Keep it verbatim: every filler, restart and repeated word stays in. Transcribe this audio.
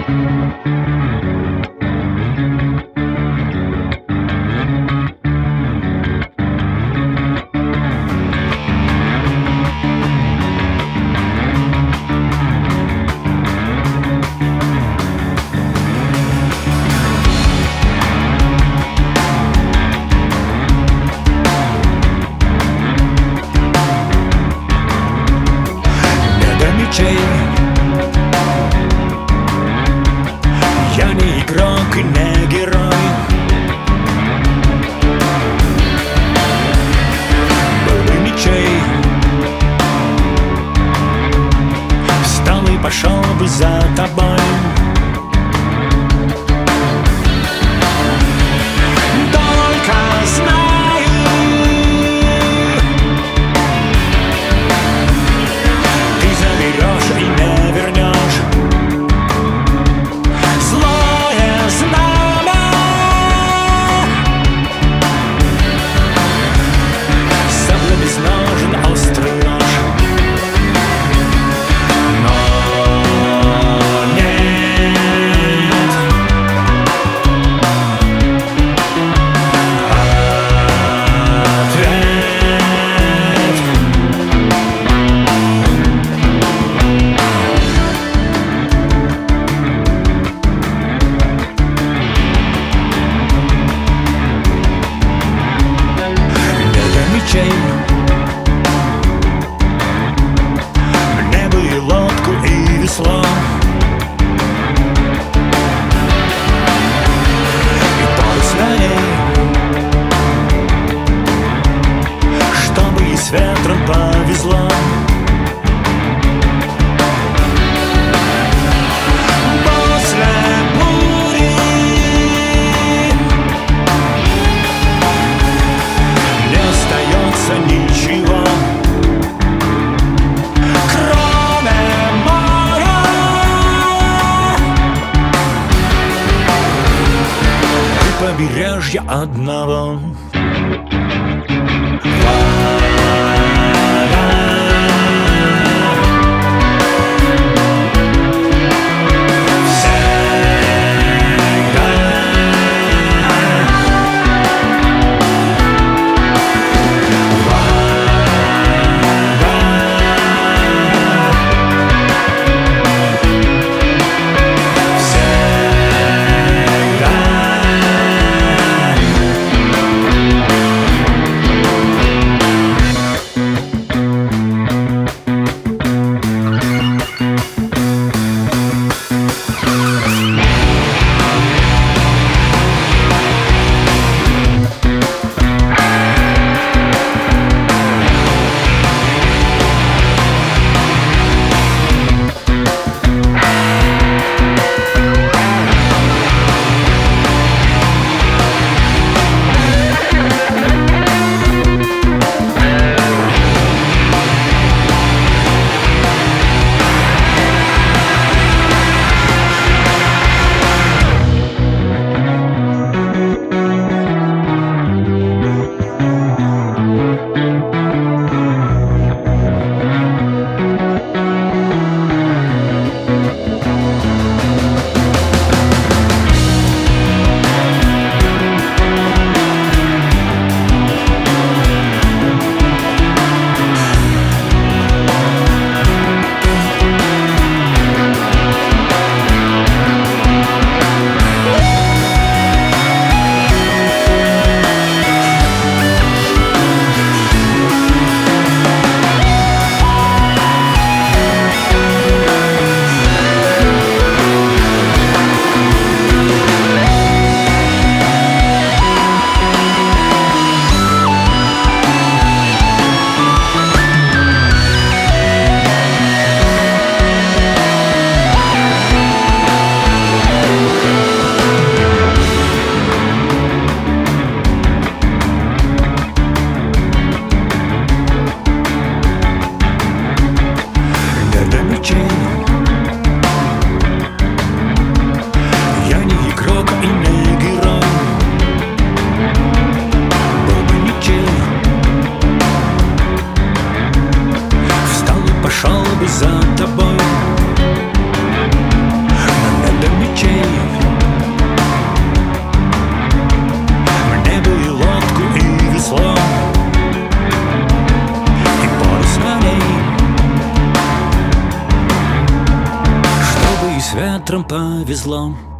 Я не игрок и не герой. Был бы ничей, встал и пошел бы за тобой. Только знаю, ты заберешь и не вернешь злое знамя. Сабля без ножен, острый нож. Мне бы и лодку, и весло, и поезд на ней, чтобы и с ветром повезло. После бури не остается ничего, кроме моря и побережья одного. ветром повезло.